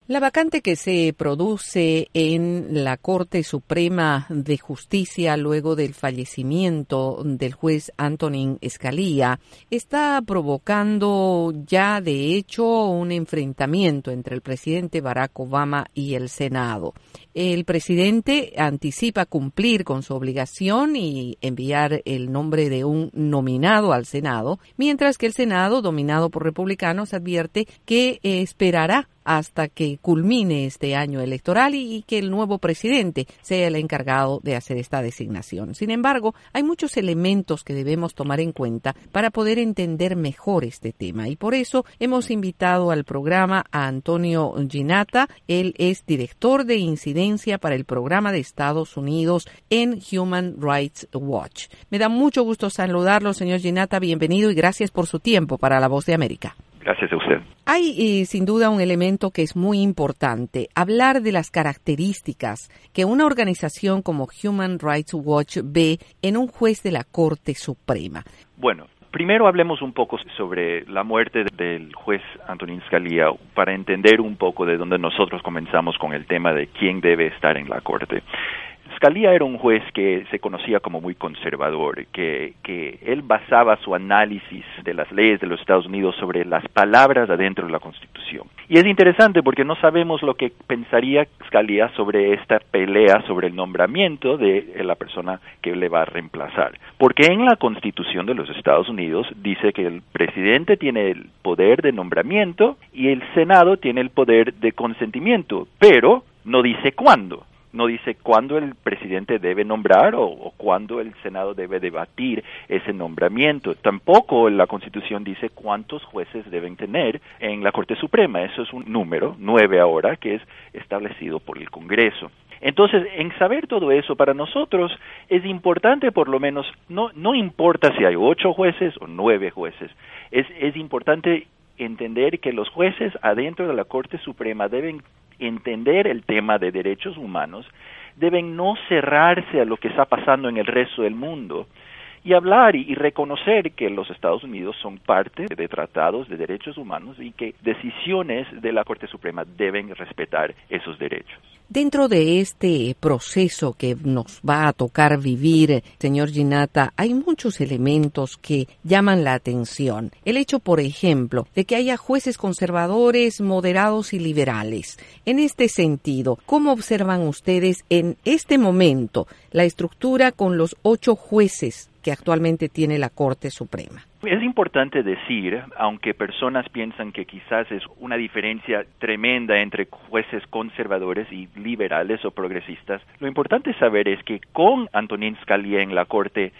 La vacante que se produce en la Corte Suprema de Justicia luego del fallecimiento del juez Antonin Scalia está provocando ya de hecho un enfrentamiento entre el presidente Barack Obama y el Senado. El presidente anticipa cumplir con su obligación y enviar el nombre de un nominado al Senado, mientras que el Senado, dominado por republicanos, advierte que esperará hasta que culmine este año electoral y que el nuevo presidente sea el encargado de hacer esta designación. Sin embargo, hay muchos elementos que debemos tomar en cuenta para poder entender mejor este tema y por eso hemos invitado al programa a Antonio Ginata. Él es director de incidencia para el programa de Estados Unidos en Human Rights Watch. Me da mucho gusto saludarlo, señor Ginata. Bienvenido y gracias por su tiempo para La Voz de América. Gracias a usted. Hay sin duda un elemento que es muy importante, hablar de las características que una organización como Human Rights Watch ve en un juez de la Corte Suprema. Bueno, primero hablemos un poco sobre la muerte del juez Antonin Scalia para entender un poco de dónde nosotros comenzamos con el tema de quién debe estar en la Corte. Scalia era un juez que se conocía como muy conservador, que él basaba su análisis de las leyes de los Estados Unidos sobre las palabras adentro de la Constitución. Y es interesante porque no sabemos lo que pensaría Scalia sobre esta pelea sobre el nombramiento de la persona que le va a reemplazar. Porque en la Constitución de los Estados Unidos dice que el presidente tiene el poder de nombramiento y el Senado tiene el poder de consentimiento, pero no dice cuándo. No dice cuándo el presidente debe nombrar o cuándo el Senado debe debatir ese nombramiento. Tampoco la Constitución dice cuántos jueces deben tener en la Corte Suprema. Eso es un número, 9 ahora, que es establecido por el Congreso. Entonces, en saber todo eso, para nosotros es importante por lo menos, no importa si hay 8 jueces o 9 jueces, es importante entender que los jueces adentro de la Corte Suprema deben entender el tema de derechos humanos, deben no cerrarse a lo que está pasando en el resto del mundo y hablar y reconocer que los Estados Unidos son parte de tratados de derechos humanos y que decisiones de la Corte Suprema deben respetar esos derechos. Dentro de este proceso que nos va a tocar vivir, señor Ginata, hay muchos elementos que llaman la atención. El hecho, por ejemplo, de que haya jueces conservadores, moderados y liberales. En este sentido, ¿cómo observan ustedes en este momento la estructura con los 8 jueces que actualmente tiene la Corte Suprema? Es importante decir, aunque personas piensan que quizás es una diferencia tremenda entre jueces conservadores y liberales o progresistas, lo importante saber es que con Antonin Scalia en la Corte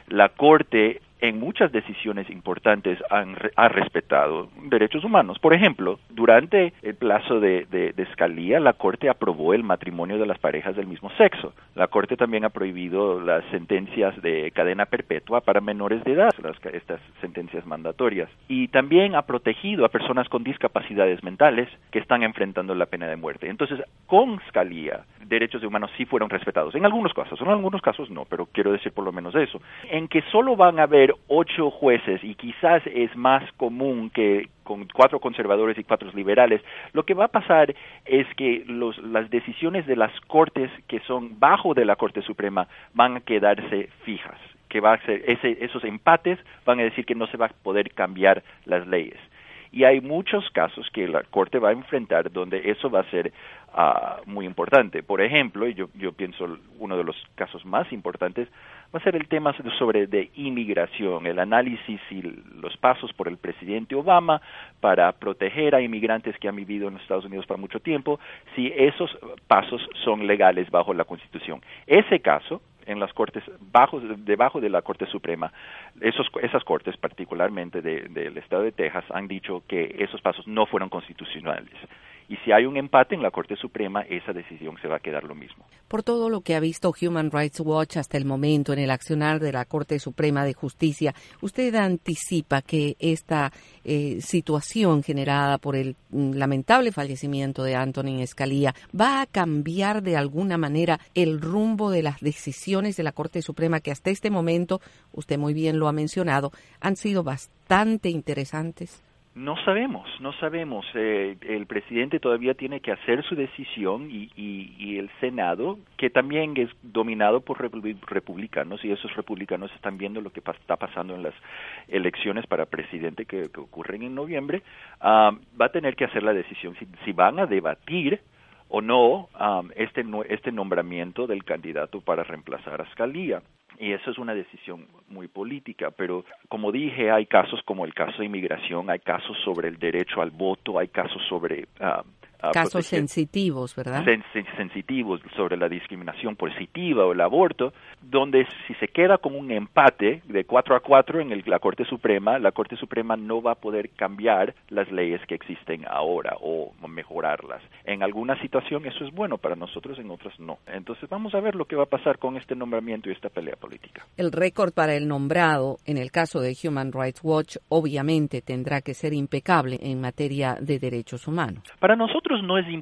en muchas decisiones importantes ha respetado derechos humanos. Por ejemplo, durante el plazo de Scalia, la Corte aprobó el matrimonio de las parejas del mismo sexo. La Corte también ha prohibido las sentencias de cadena perpetua para menores de edad, estas sentencias mandatorias. Y también ha protegido a personas con discapacidades mentales que están enfrentando la pena de muerte. Entonces, con Scalia, derechos humanos sí fueron respetados. En algunos casos no, pero quiero decir por lo menos eso. En que solo van a haber 8 jueces y quizás es más común que con 4 conservadores y 4 liberales, lo que va a pasar es que las decisiones de las cortes que son bajo de la Corte Suprema van a quedarse fijas, que va a ser esos empates van a decir que no se va a poder cambiar las leyes. Y hay muchos casos que la Corte va a enfrentar donde eso va a ser muy importante. Por ejemplo, y yo pienso uno de los casos más importantes va a ser el tema de inmigración, el análisis y los pasos por el presidente Obama para proteger a inmigrantes que han vivido en los Estados Unidos por mucho tiempo, si esos pasos son legales bajo la Constitución. Ese caso, en las cortes debajo de la Corte Suprema, esas cortes, particularmente del estado de Texas, han dicho que esos pasos no fueron constitucionales. Y si hay un empate en la Corte Suprema, esa decisión se va a quedar lo mismo. Por todo lo que ha visto Human Rights Watch hasta el momento en el accionar de la Corte Suprema de Justicia, ¿usted anticipa que esta situación generada por el lamentable fallecimiento de Antonin Scalia va a cambiar de alguna manera el rumbo de las decisiones de la Corte Suprema que hasta este momento, usted muy bien lo ha mencionado, han sido bastante interesantes? No sabemos. El presidente todavía tiene que hacer su decisión y el Senado, que también es dominado por republicanos, y esos republicanos están viendo lo que está pasando en las elecciones para presidente que ocurren en noviembre, va a tener que hacer la decisión si van a debatir o no este nombramiento del candidato para reemplazar a Scalia. Y eso es una decisión muy política, pero como dije, hay casos como el caso de inmigración, hay casos sobre el derecho al voto, hay casos sobre casos sensitivos, ¿verdad? Sensitivos sobre la discriminación positiva o el aborto, donde si se queda con un empate de 4-4 en la Corte Suprema no va a poder cambiar las leyes que existen ahora o mejorarlas. En alguna situación eso es bueno para nosotros, en otras no. Entonces vamos a ver lo que va a pasar con este nombramiento y esta pelea política. El récord para el nombrado, en el caso de Human Rights Watch, obviamente tendrá que ser impecable en materia de derechos humanos. Para nosotros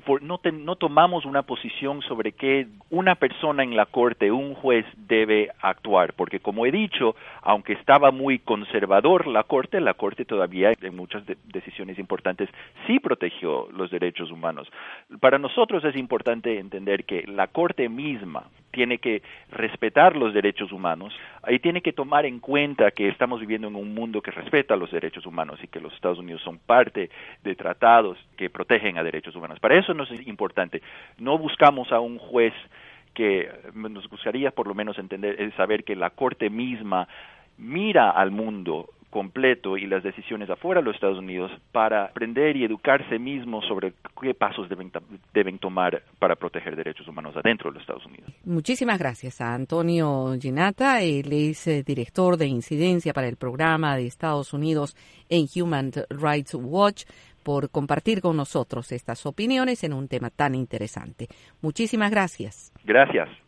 no tomamos una posición sobre qué una persona en la corte, un juez, debe actuar, porque como he dicho, aunque estaba muy conservador la corte todavía en muchas decisiones importantes sí protegió los derechos humanos. Para nosotros es importante entender que la corte misma tiene que respetar los derechos humanos y tiene que tomar en cuenta que estamos viviendo en un mundo que respeta los derechos humanos y que los Estados Unidos son parte de tratados que protegen a derechos humanos. Para eso nos es importante. No buscamos a un juez que nos gustaría por lo menos saber que la Corte misma mira al mundo completo y las decisiones afuera de los Estados Unidos para aprender y educarse mismo sobre qué pasos deben tomar para proteger derechos humanos adentro de los Estados Unidos. Muchísimas gracias a Antonio Ginata. Él es director de incidencia para el programa de Estados Unidos en Human Rights Watch, por compartir con nosotros estas opiniones en un tema tan interesante. Muchísimas gracias. Gracias.